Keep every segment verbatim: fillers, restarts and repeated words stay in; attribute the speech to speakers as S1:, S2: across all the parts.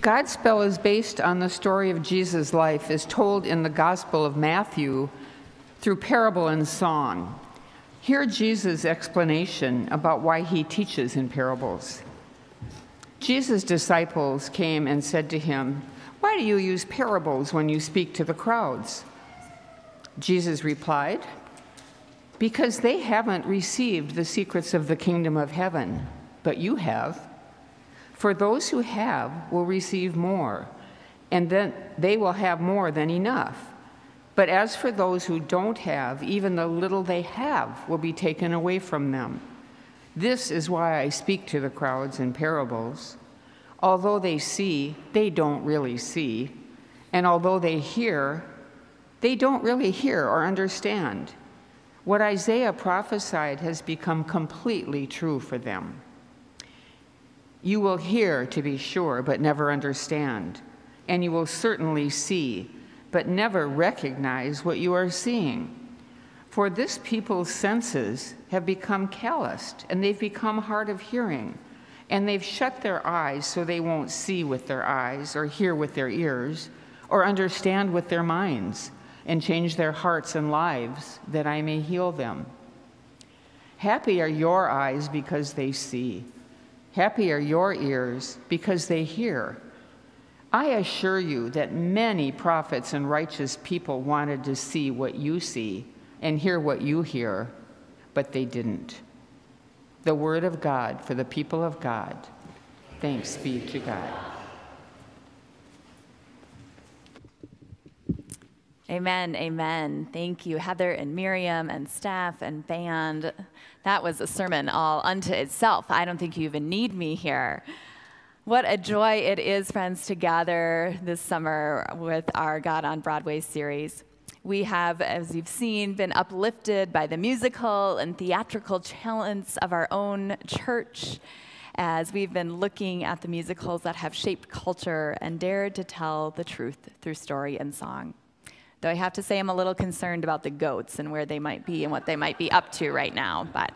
S1: Godspell is based on the story of Jesus' life as told in the Gospel of Matthew through parable and song. Hear Jesus' explanation about why he teaches in parables. Jesus' disciples came and said to him, "Why do you use parables when you speak to the crowds?" Jesus replied, "Because they haven't received the secrets of the kingdom of heaven, but you have. For those who have will receive more, and then they will have more than enough. But as for those who don't have, even the little they have will be taken away from them. This is why I speak to the crowds in parables. Although they see, they don't really see. And although they hear, they don't really hear or understand. What Isaiah prophesied has become completely true for them. You will hear, to be sure, but never understand. And you will certainly see, but never recognize what you are seeing. For this people's senses have become calloused, and they've become hard of hearing, and they've shut their eyes so they won't see with their eyes, or hear with their ears, or understand with their minds, and change their hearts and lives, that I may heal them. Happy are your eyes because they see. Happy are your ears because they hear. I assure you that many prophets and righteous people wanted to see what you see and hear what you hear, but they didn't." The word of God for the people of God. Thanks be to God.
S2: Amen, amen. Thank you, Heather and Miriam and staff and band. That was a sermon all unto itself. I don't think you even need me here. What a joy it is, friends, to gather this summer with our God on Broadway series. We have, as you've seen, been uplifted by the musical and theatrical talents of our own church as we've been looking at the musicals that have shaped culture and dared to tell the truth through story and song. Though I have to say I'm a little concerned about the goats and where they might be and what they might be up to right now. But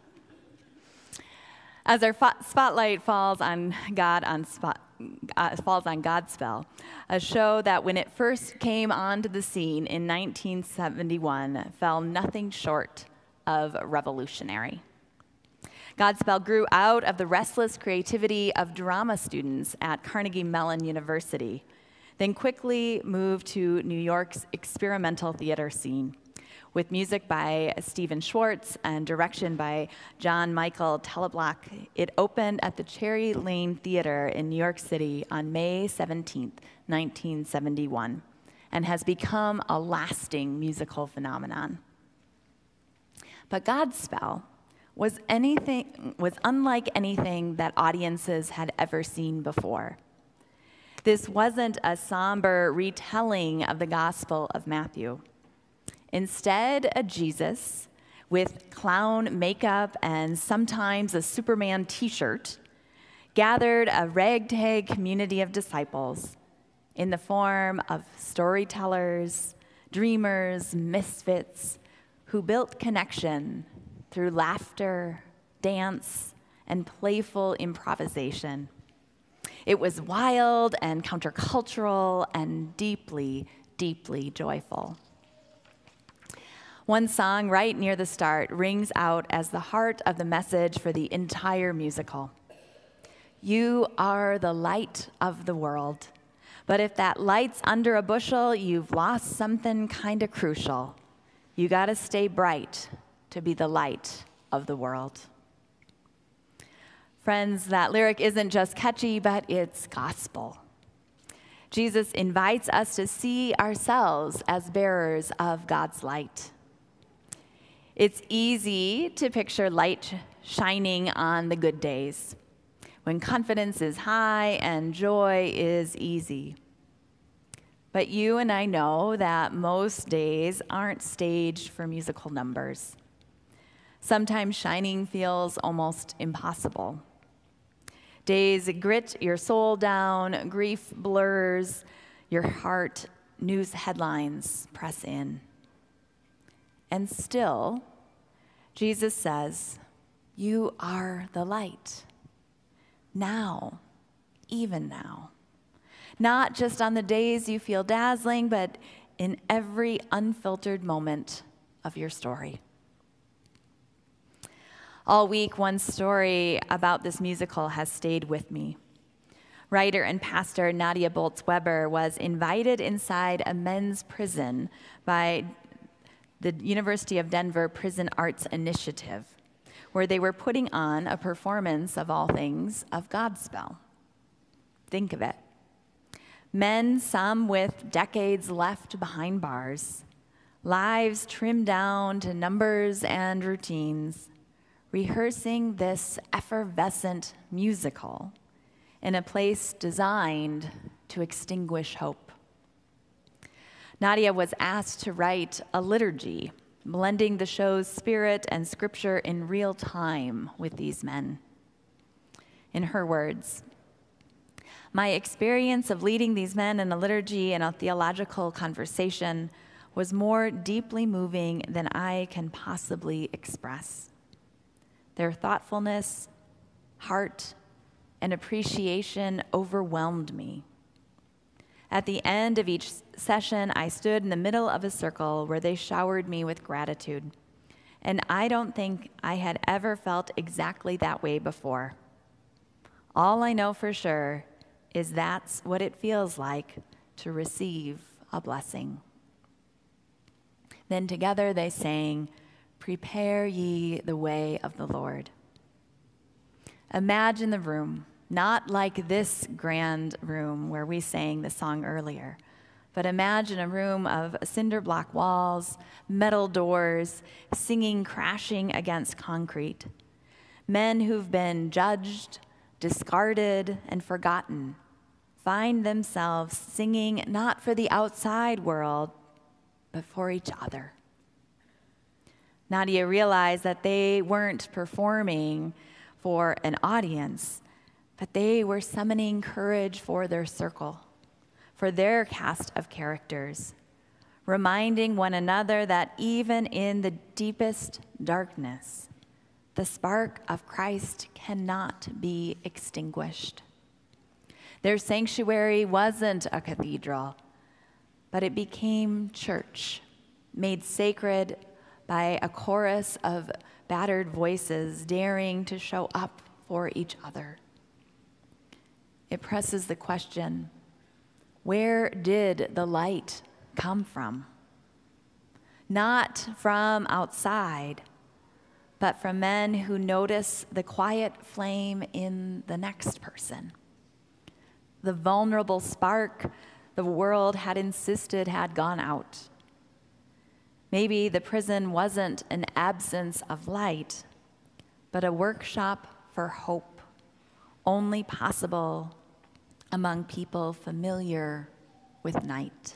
S2: as our spotlight falls on God on spot, uh, falls on Godspell, a show that when it first came onto the scene in nineteen seventy-one fell nothing short of revolutionary. Godspell grew out of the restless creativity of drama students at Carnegie Mellon University, then quickly moved to New York's experimental theater scene. With music by Stephen Schwartz and direction by John Michael Teleblock, it opened at the Cherry Lane Theater in New York City on May seventeenth, nineteen seventy-one, and has become a lasting musical phenomenon. But Godspell was anything was unlike anything that audiences had ever seen before. This wasn't a somber retelling of the Gospel of Matthew. Instead, a Jesus with clown makeup and sometimes a Superman t-shirt gathered a ragtag community of disciples in the form of storytellers, dreamers, misfits who built connection through laughter, dance, and playful improvisation. It was wild and countercultural and deeply, deeply joyful. One song right near the start rings out as the heart of the message for the entire musical. You are the light of the world, but if that light's under a bushel, you've lost something kind of crucial. You gotta stay bright to be the light of the world. Friends, that lyric isn't just catchy, but it's gospel. Jesus invites us to see ourselves as bearers of God's light. It's easy to picture light shining on the good days, when confidence is high and joy is easy. But you and I know that most days aren't staged for musical numbers. Sometimes shining feels almost impossible. Days grit your soul down, grief blurs your heart, news headlines press in. And still, Jesus says, you are the light. Now, even now, not just on the days you feel dazzling, but in every unfiltered moment of your story. All week, one story about this musical has stayed with me. Writer and pastor Nadia Bolz-Weber was invited inside a men's prison by the University of Denver Prison Arts Initiative, where they were putting on a performance of all things of Godspell. Think of it. Men, some with decades left behind bars, lives trimmed down to numbers and routines, rehearsing this effervescent musical in a place designed to extinguish hope. Nadia was asked to write a liturgy, blending the show's spirit and scripture in real time with these men. In her words, "My experience of leading these men in a liturgy and a theological conversation was more deeply moving than I can possibly express. Their thoughtfulness, heart, and appreciation overwhelmed me. At the end of each session, I stood in the middle of a circle where they showered me with gratitude, and I don't think I had ever felt exactly that way before. All I know for sure is that's what it feels like to receive a blessing." Then together they sang, "Prepare ye the way of the Lord." Imagine the room, not like this grand room where we sang the song earlier, but imagine a room of cinder block walls, metal doors, singing crashing against concrete. Men who've been judged, discarded, and forgotten find themselves singing not for the outside world, but for each other. Nadia realized that they weren't performing for an audience, but they were summoning courage for their circle, for their cast of characters, reminding one another that even in the deepest darkness, the spark of Christ cannot be extinguished. Their sanctuary wasn't a cathedral, but it became church, made sacred by a chorus of battered voices daring to show up for each other. It presses the question, where did the light come from? Not from outside, but from men who notice the quiet flame in the next person. The vulnerable spark the world had insisted had gone out. Maybe the prison wasn't an absence of light, but a workshop for hope, only possible among people familiar with night.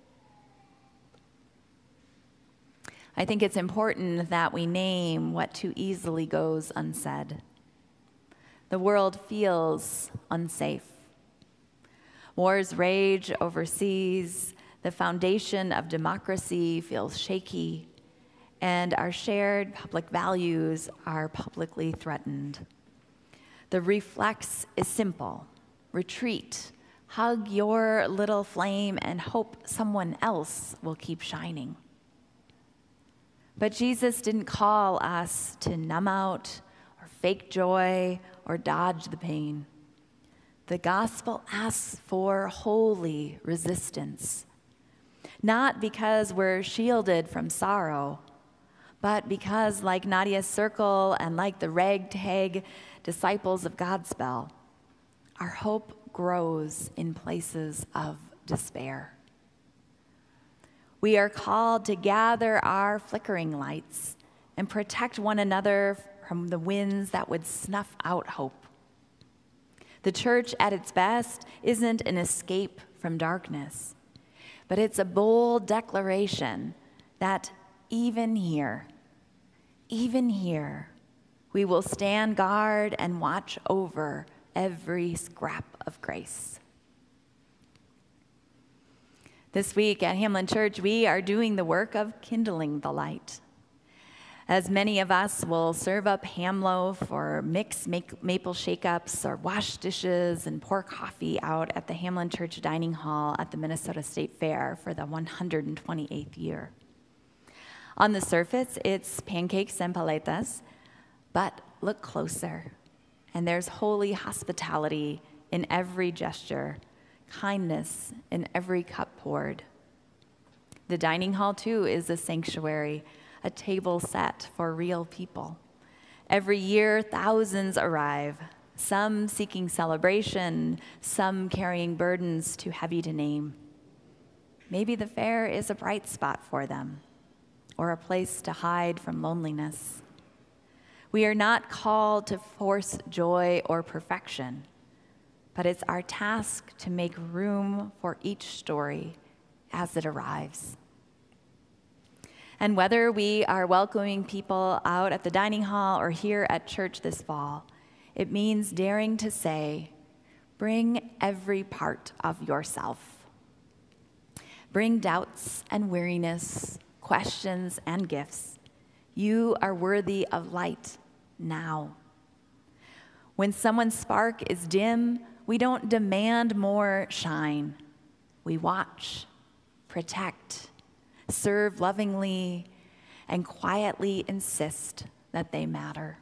S2: I think it's important that we name what too easily goes unsaid. The world feels unsafe. Wars rage overseas, the foundation of democracy feels shaky, and our shared public values are publicly threatened. The reflex is simple: retreat, hug your little flame, and hope someone else will keep shining. But Jesus didn't call us to numb out or fake joy or dodge the pain. The gospel asks for holy resistance, not because we're shielded from sorrow, but because, like Nadia's circle and like the ragtag disciples of Godspell, our hope grows in places of despair. We are called to gather our flickering lights and protect one another from the winds that would snuff out hope. The church at its best isn't an escape from darkness, but it's a bold declaration that even here, even here, we will stand guard and watch over every scrap of grace. This week at Hamlin Church, we are doing the work of kindling the light. as many of us will serve up ham loaf or mix maple shake-ups or wash dishes and pour coffee out at the Hamlin Church Dining Hall at the Minnesota State Fair for the one hundred twenty-eighth year. On the surface, it's pancakes and paletas, but look closer, and there's holy hospitality in every gesture, kindness in every cup poured. The dining hall, too, is a sanctuary, a table set for real people. Every year, thousands arrive, some seeking celebration, some carrying burdens too heavy to name. Maybe the fair is a bright spot for them, or a place to hide from loneliness. We are not called to force joy or perfection, but it's our task to make room for each story as it arrives. And whether we are welcoming people out at the dining hall or here at church this fall, it means daring to say, bring every part of yourself. Bring doubts and weariness, questions and gifts. You are worthy of light now. When someone's spark is dim, we don't demand more shine. We watch, protect, serve lovingly, and quietly insist that they matter.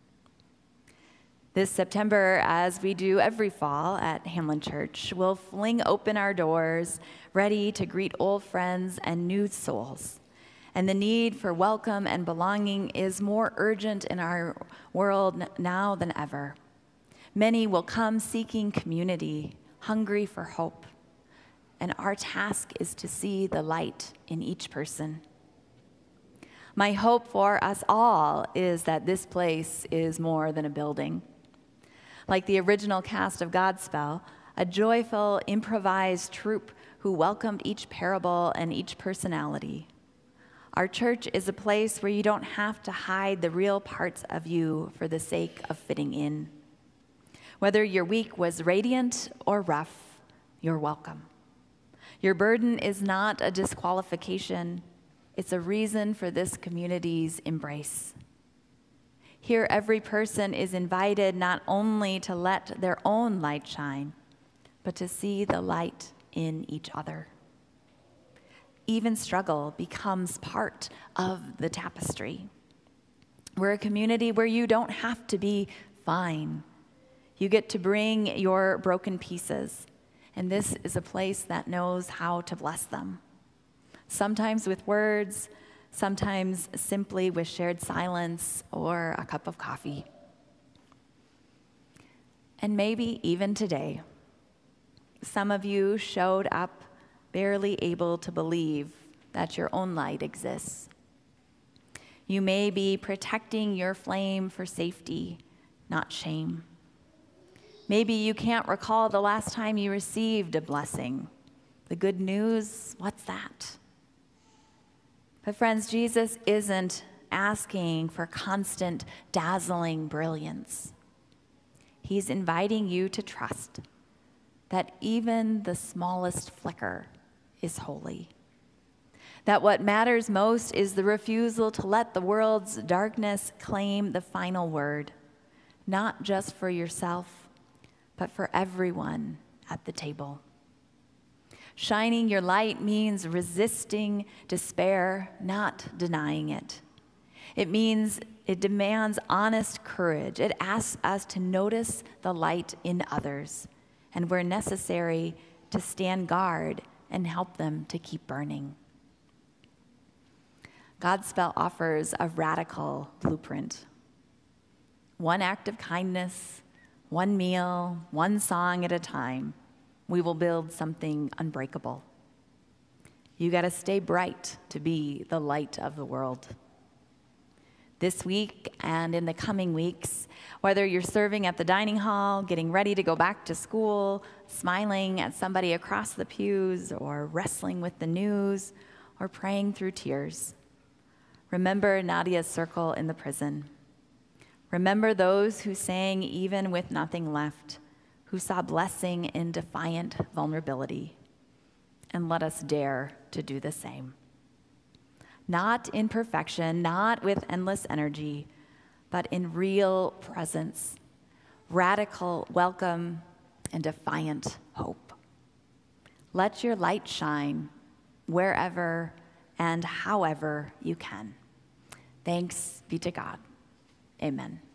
S2: This September, as we do every fall at Hamlin Church, we'll fling open our doors, ready to greet old friends and new souls. And the need for welcome and belonging is more urgent in our world now than ever. Many will come seeking community, hungry for hope. And our task is to see the light in each person. My hope for us all is that this place is more than a building. Like the original cast of Godspell, a joyful, improvised troupe who welcomed each parable and each personality. Our church is a place where you don't have to hide the real parts of you for the sake of fitting in. Whether your week was radiant or rough, you're welcome. Your burden is not a disqualification. It's a reason for this community's embrace. Here, every person is invited not only to let their own light shine, but to see the light in each other. Even struggle becomes part of the tapestry. We're a community where you don't have to be fine. You get to bring your broken pieces. And this is a place that knows how to bless them. Sometimes with words, sometimes simply with shared silence or a cup of coffee. And maybe even today, some of you showed up barely able to believe that your own light exists. You may be protecting your flame for safety, not shame. Maybe you can't recall the last time you received a blessing. The good news, what's that? But friends, Jesus isn't asking for constant, dazzling brilliance. He's inviting you to trust that even the smallest flicker is holy. That what matters most is the refusal to let the world's darkness claim the final word, not just for yourself, but for everyone at the table. Shining your light means resisting despair, not denying it. It means it demands honest courage. It asks us to notice the light in others, and where necessary, to stand guard and help them to keep burning. Godspell offers a radical blueprint. One act of kindness, one meal, one song at a time, we will build something unbreakable. You got to stay bright to be the light of the world. This week and in the coming weeks, whether you're serving at the dining hall, getting ready to go back to school, smiling at somebody across the pews, or wrestling with the news, or praying through tears, remember Nadia's circle in the prison. Remember those who sang even with nothing left, who saw blessing in defiant vulnerability. And let us dare to do the same. not in perfection, not with endless energy, but in real presence, radical welcome, and defiant hope. Let your light shine wherever and however you can. Thanks be to God. Amen.